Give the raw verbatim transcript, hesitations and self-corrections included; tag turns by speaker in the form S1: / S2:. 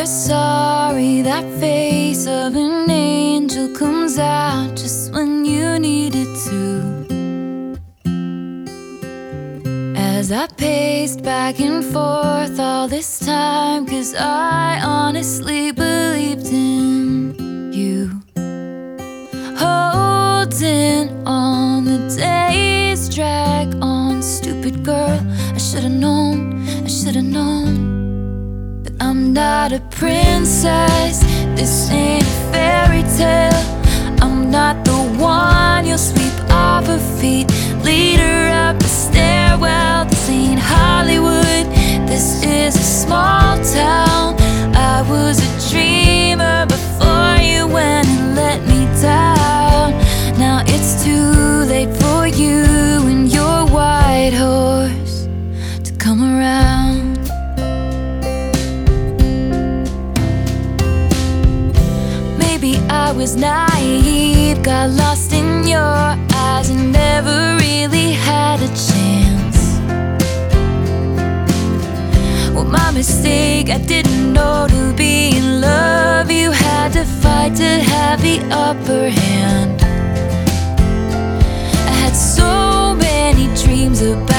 S1: you're sorry, that face of an angel comes out just when you need it to. As I paced back and forth all this time, 'cause I honestly believed in you. Holding on, the days drag on. Stupid girl, I should've known, I should've known. But I'm not a princess, this ain't a fairy tale. I'm not the one you'll sweep off her feet, lead her up the stairwell. This ain't Hollywood, this is a small town. I was a dreamer before you went and let me down. Now it's too late for you and your white horse to come around. Maybe I was naive, got lost in your eyes and never really had a chance. Well, my mistake, I didn't know to be in love you had to fight to have the upper hand. I had so many dreams about